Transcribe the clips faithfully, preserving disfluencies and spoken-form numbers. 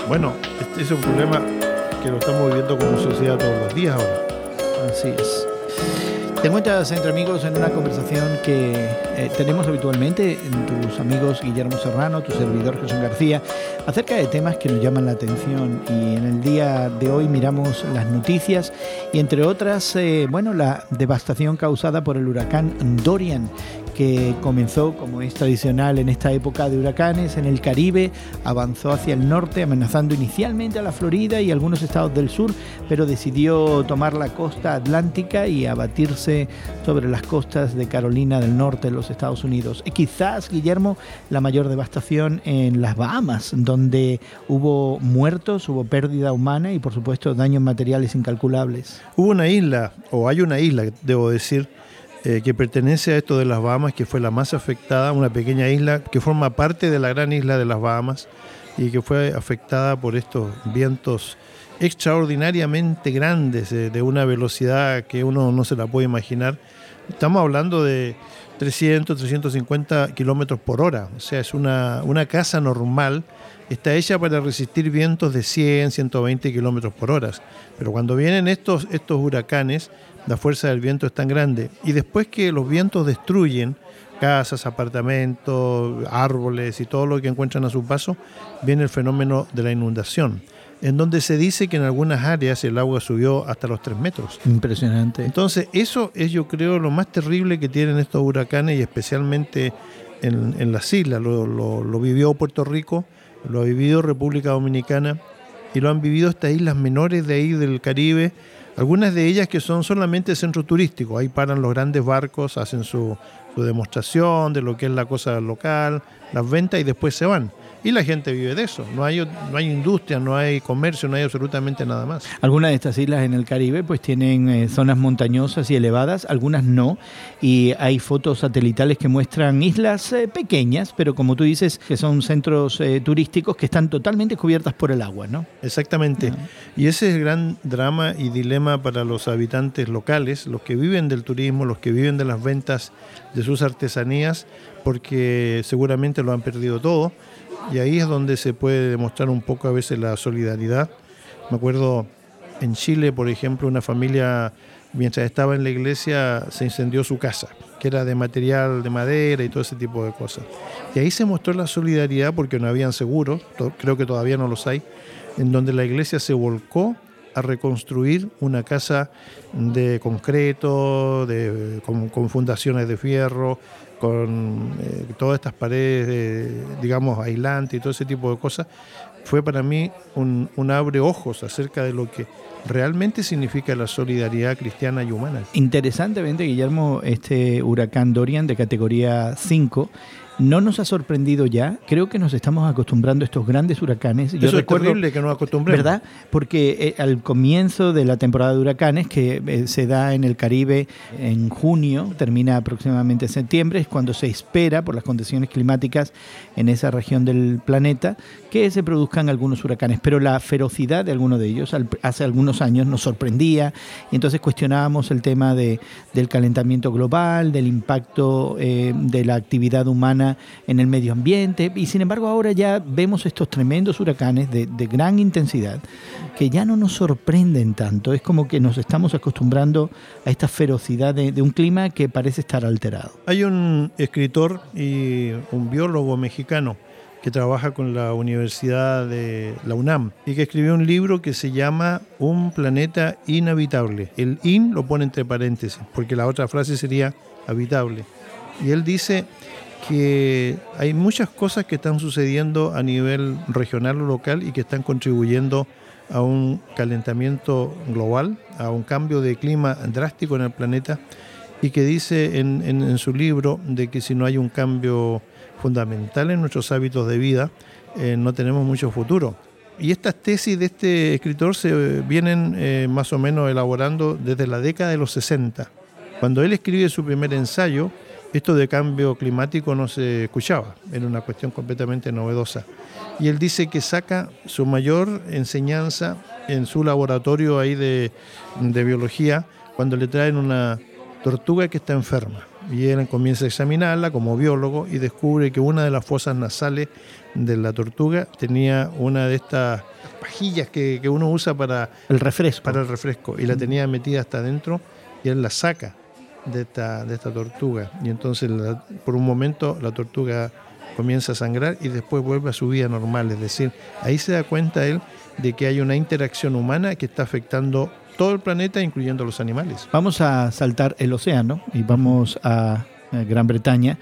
Bueno, este es un problema que lo estamos viviendo como sociedad todos los días ahora. Así es. Te encuentras entre amigos en una conversación que eh, tenemos habitualmente en tus amigos Guillermo Serrano, tu servidor Jesús García, acerca de temas que nos llaman la atención, y en el día de hoy miramos las noticias y entre otras, eh, bueno, la devastación causada por el huracán Dorian, que comenzó, como es tradicional en esta época de huracanes, en el Caribe, avanzó hacia el norte, amenazando inicialmente a la Florida y algunos estados del sur, pero decidió tomar la costa atlántica y abatirse sobre las costas de Carolina del Norte, en los Estados Unidos. Y quizás, Guillermo, la mayor devastación en las Bahamas, donde hubo muertos, hubo pérdida humana y, por supuesto, daños materiales incalculables. Hubo una isla, o hay una isla, debo decir, Eh, que pertenece a esto de las Bahamas, que fue la más afectada, una pequeña isla que forma parte de la gran isla de las Bahamas y que fue afectada por estos vientos extraordinariamente grandes, eh, de una velocidad que uno no se la puede imaginar. Estamos hablando de trescientos, trescientos cincuenta kilómetros por hora, o sea, es una, una casa normal, está hecha para resistir vientos de cien, ciento veinte kilómetros por hora, pero cuando vienen estos, estos huracanes, la fuerza del viento es tan grande, y después que los vientos destruyen casas, apartamentos, árboles y todo lo que encuentran a su paso, viene el fenómeno de la inundación, en donde se dice que en algunas áreas el agua subió hasta los tres metros. Impresionante. Entonces eso es, yo creo, lo más terrible que tienen estos huracanes, y especialmente en, en las islas. Lo, lo, lo vivió Puerto Rico, lo ha vivido República Dominicana y lo han vivido estas islas menores de ahí del Caribe, algunas de ellas que son solamente centros turísticos. Ahí paran los grandes barcos, hacen su, su demostración de lo que es la cosa local, las ventas, y después se van. Y la gente vive de eso, no hay, no hay industria, no hay comercio, no hay absolutamente nada más. Algunas de estas islas en el Caribe pues tienen eh, zonas montañosas y elevadas, algunas no, y hay fotos satelitales que muestran islas eh, pequeñas, pero como tú dices, que son centros eh, turísticos que están totalmente cubiertas por el agua, ¿no? Exactamente, Ah. Y ese es el gran drama y dilema para los habitantes locales, los que viven del turismo, los que viven de las ventas de sus artesanías, porque seguramente lo han perdido todo. Y ahí es donde se puede demostrar un poco a veces la solidaridad. Me acuerdo en Chile, por ejemplo, una familia, mientras estaba en la iglesia, se incendió su casa, que era de material de madera y todo ese tipo de cosas. Y ahí se mostró la solidaridad porque no habían seguros, creo que todavía no los hay, en donde la iglesia se volcó a reconstruir una casa de concreto, de, con, con fundaciones de fierro, con eh, todas estas paredes, de, digamos, aislantes y todo ese tipo de cosas. Fue para mí un, un abre ojos acerca de lo que realmente significa la solidaridad cristiana y humana. Interesantemente, Guillermo, este huracán Dorian de categoría cinco no nos ha sorprendido ya. Creo que nos estamos acostumbrando a estos grandes huracanes. Yo Eso recuerdo, es terrible que nos acostumbremos. ¿verdad? Porque eh, al comienzo de la temporada de huracanes, que eh, se da en el Caribe en junio, termina aproximadamente en septiembre, es cuando se espera, por las condiciones climáticas en esa región del planeta, que se produzcan algunos huracanes. Pero la ferocidad de algunos de ellos al, hace algunos años nos sorprendía, y entonces cuestionábamos el tema de, del calentamiento global, del impacto eh, de la actividad humana en el medio ambiente, y sin embargo ahora ya vemos estos tremendos huracanes de, de gran intensidad que ya no nos sorprenden tanto. Es como que nos estamos acostumbrando a esta ferocidad de, de un clima que parece estar alterado. Hay un escritor y un biólogo mexicano que trabaja con la Universidad de la UNAM y que escribió un libro que se llama Un planeta inhabitable. El in lo pone entre paréntesis porque la otra frase sería habitable. Y él dice que hay muchas cosas que están sucediendo a nivel regional o local y que están contribuyendo a un calentamiento global, a un cambio de clima drástico en el planeta, y que dice en, en, en su libro de que si no hay un cambio fundamental en nuestros hábitos de vida, eh, no tenemos mucho futuro. Y estas tesis de este escritor se vienen eh, más o menos elaborando desde la década de los sesenta. Cuando él escribe su primer ensayo, esto de cambio climático no se escuchaba, era una cuestión completamente novedosa. Y él dice que saca su mayor enseñanza en su laboratorio ahí de, de biología, cuando le traen una tortuga que está enferma. y él comienza a examinarla como biólogo y descubre que una de las fosas nasales de la tortuga tenía una de estas pajillas que, que uno usa para el refresco. Para el refresco y la tenía metida hasta adentro y él la saca de esta, de esta tortuga y entonces la, por un momento la tortuga comienza a sangrar y después vuelve a su vida normal, es decir, ahí se da cuenta él de que hay una interacción humana que está afectando todo el planeta, incluyendo los animales. Vamos a saltar el océano y vamos a Gran Bretaña.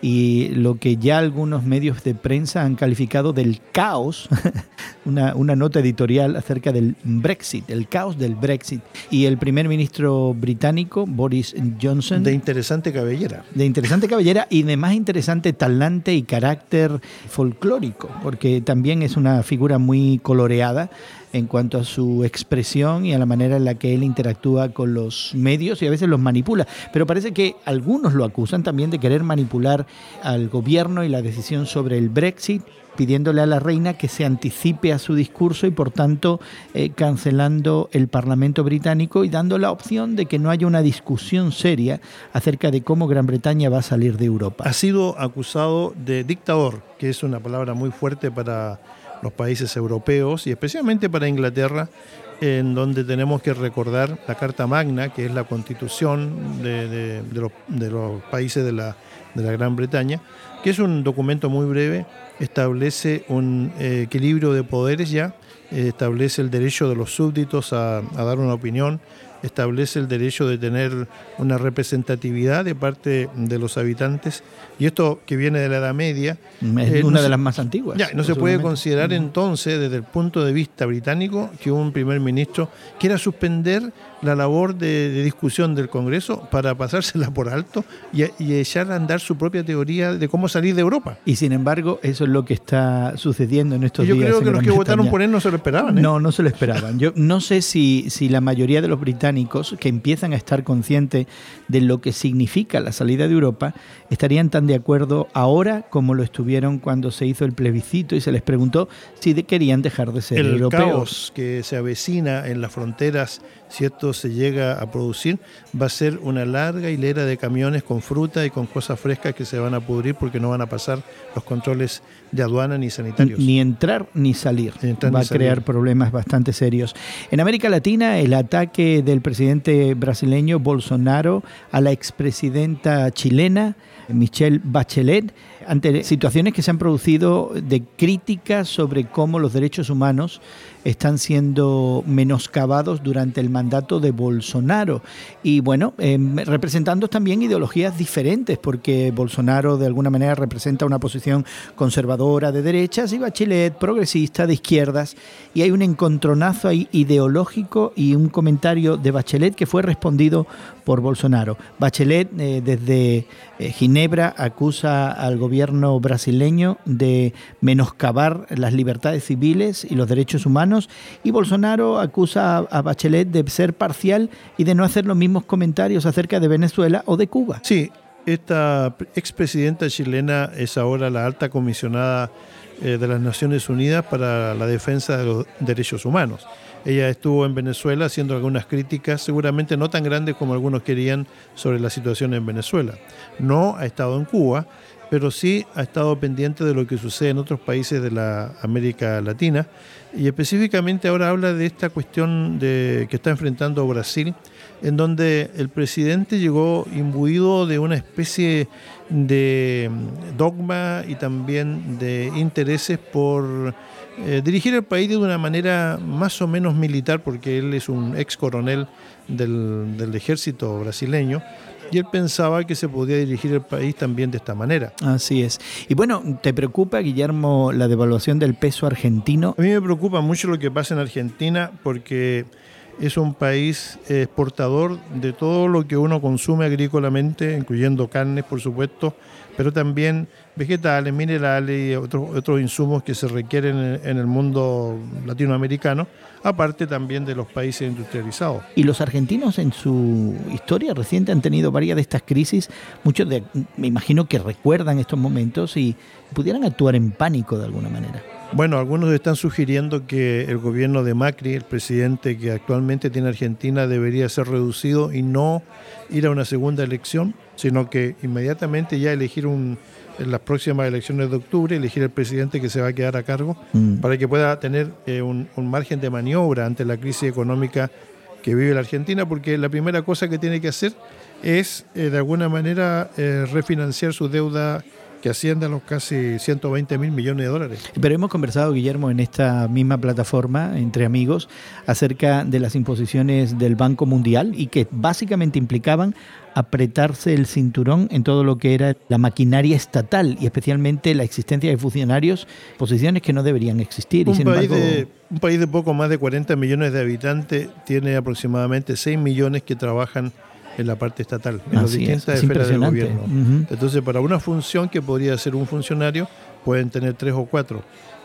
Y lo que ya algunos medios de prensa han calificado del caos, una, una nota editorial acerca del Brexit, el caos del Brexit. Y el primer ministro británico, Boris Johnson... De interesante cabellera. De interesante cabellera y de más interesante talante y carácter folclórico, porque también es una figura muy coloreada en cuanto a su expresión y a la manera en la que él interactúa con los medios y a veces los manipula. Pero parece que algunos lo acusan también de querer manipular al gobierno y la decisión sobre el Brexit, pidiéndole a la reina que se anticipe a su discurso y por tanto eh, cancelando el Parlamento británico y dando la opción de que no haya una discusión seria acerca de cómo Gran Bretaña va a salir de Europa. Ha sido acusado de dictador, que es una palabra muy fuerte para los países europeos y especialmente para Inglaterra, en donde tenemos que recordar la Carta Magna, que es la constitución de, de, de, los, de los países de la, de la Gran Bretaña, que es un documento muy breve, establece un eh, equilibrio de poderes ya, eh, establece el derecho de los súbditos a, a dar una opinión, establece el derecho de tener una representatividad de parte de los habitantes, y esto que viene de la Edad Media es eh, una no de se, las más antiguas. Ya, no se puede considerar entonces desde el punto de vista británico que un primer ministro quiera suspender la labor de, de discusión del Congreso para pasársela por alto y, y echar a andar su propia teoría de cómo salir de Europa. Y sin embargo, eso es lo que está sucediendo en estos y yo días. Yo creo que los que Bretaña. votaron por él no se lo esperaban. ¿eh? No, no se lo esperaban. Yo no sé si, si la mayoría de los británicos que empiezan a estar conscientes de lo que significa la salida de Europa estarían tan de acuerdo ahora como lo estuvieron cuando se hizo el plebiscito y se les preguntó si de, querían dejar de ser el europeos. El caos que se avecina en las fronteras, si esto se llega a producir, va a ser una larga hilera de camiones con fruta y con cosas frescas que se van a pudrir porque no van a pasar los controles de aduana ni sanitarios. Ni entrar ni salir. Ni entrar, va ni a crear salir. Problemas bastante serios. En América Latina, el ataque del presidente brasileño Bolsonaro a la expresidenta chilena Michelle Bachelet, ante situaciones que se han producido de críticas sobre cómo los derechos humanos están siendo menoscabados durante el mandato de Bolsonaro. Y bueno, eh, representando también ideologías diferentes, porque Bolsonaro de alguna manera representa una posición conservadora de derechas y Bachelet progresista de izquierdas. Y hay un encontronazo ahí ideológico y un comentario de Bachelet que fue respondido por Bolsonaro. Bachelet eh, desde eh, Ginebra acusa al gobierno brasileño de menoscabar las libertades civiles y los derechos humanos, y Bolsonaro acusa a Bachelet de ser parcial y de no hacer los mismos comentarios acerca de Venezuela o de Cuba. Sí, esta expresidenta chilena es ahora la alta comisionada eh, de las Naciones Unidas para la defensa de los derechos humanos. Ella estuvo en Venezuela haciendo algunas críticas, seguramente no tan grandes como algunos querían, sobre la situación en Venezuela. No ha estado en Cuba, pero sí ha estado pendiente de lo que sucede en otros países de la América Latina, y específicamente ahora habla de esta cuestión de, que está enfrentando Brasil, en donde el presidente llegó imbuido de una especie de dogma y también de intereses por eh, dirigir el país de una manera más o menos militar, porque él es un ex coronel del, del ejército brasileño, y él pensaba que se podía dirigir el país también de esta manera. Así es. Y bueno, ¿te preocupa, Guillermo, la devaluación del peso argentino? A mí me preocupa mucho lo que pasa en Argentina, porque es un país exportador de todo lo que uno consume agrícolamente, incluyendo carnes, por supuesto, pero también vegetales, minerales y otros, otros insumos que se requieren en, en el mundo latinoamericano, aparte también de los países industrializados. Y los argentinos en su historia reciente han tenido varias de estas crisis, muchos de, me imagino que recuerdan estos momentos y pudieran actuar en pánico de alguna manera. Bueno, algunos están sugiriendo que el gobierno de Macri, el presidente que actualmente tiene Argentina, debería ser reducido y no ir a una segunda elección, sino que inmediatamente ya elegir un, en las próximas elecciones de octubre, elegir el presidente que se va a quedar a cargo mm. para que pueda tener eh, un, un margen de maniobra ante la crisis económica que vive la Argentina, porque la primera cosa que tiene que hacer es eh, de alguna manera eh, refinanciar su deuda que asciende a los casi ciento veinte mil millones de dólares. Pero hemos conversado, Guillermo, en esta misma plataforma, entre amigos, acerca de las imposiciones del Banco Mundial y que básicamente implicaban apretarse el cinturón en todo lo que era la maquinaria estatal y especialmente la existencia de funcionarios, posiciones que no deberían existir. Un, y sin país, embargo, de, un país de poco más de cuarenta millones de habitantes tiene aproximadamente seis millones que trabajan en la parte estatal, en las distintas esferas del gobierno. Uh-huh. Entonces, para una función que podría ser un funcionario, pueden tener tres o cuatro.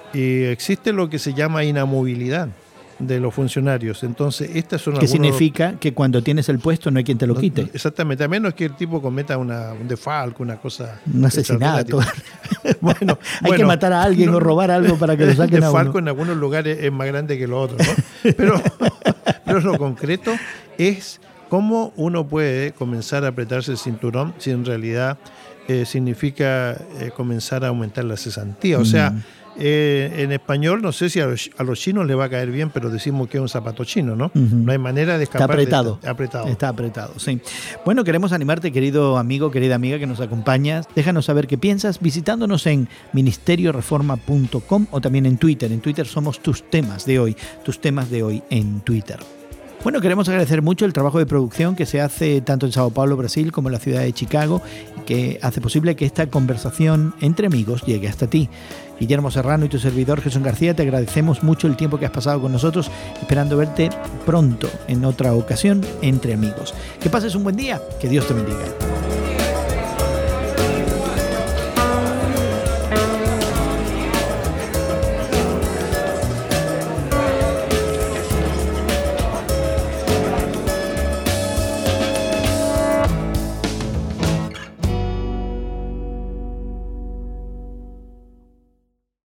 Y existe lo que se llama inamovilidad de los funcionarios. Entonces, estas son ¿Qué significa? Que cuando tienes el puesto no hay quien te lo quite. No, exactamente, a menos que el tipo cometa una, un defalco, una cosa... Un asesinato. bueno, hay bueno, que matar a alguien no, o robar algo para que lo saquen a uno. El defalco en algunos lugares es más grande que los otros, ¿no? Pero, pero lo concreto es cómo uno puede comenzar a apretarse el cinturón si en realidad eh, significa eh, comenzar a aumentar la cesantía. O sea, eh, en español, no sé si a los, a los chinos les va a caer bien, pero decimos que es un zapato chino, ¿no? Uh-huh. No hay manera de escapar. Está apretado. De, está apretado. Está apretado, sí. Bueno, queremos animarte, querido amigo, querida amiga que nos acompañas. Déjanos saber qué piensas visitándonos en ministerio reforma punto com o también en Twitter. En Twitter somos tus temas de hoy, tus temas de hoy en Twitter. Bueno, queremos agradecer mucho el trabajo de producción que se hace tanto en Sao Paulo, Brasil, como en la ciudad de Chicago, que hace posible que esta conversación entre amigos llegue hasta ti. Guillermo Serrano y tu servidor Jesús García, te agradecemos mucho el tiempo que has pasado con nosotros, esperando verte pronto en otra ocasión entre amigos. Que pases un buen día, que Dios te bendiga.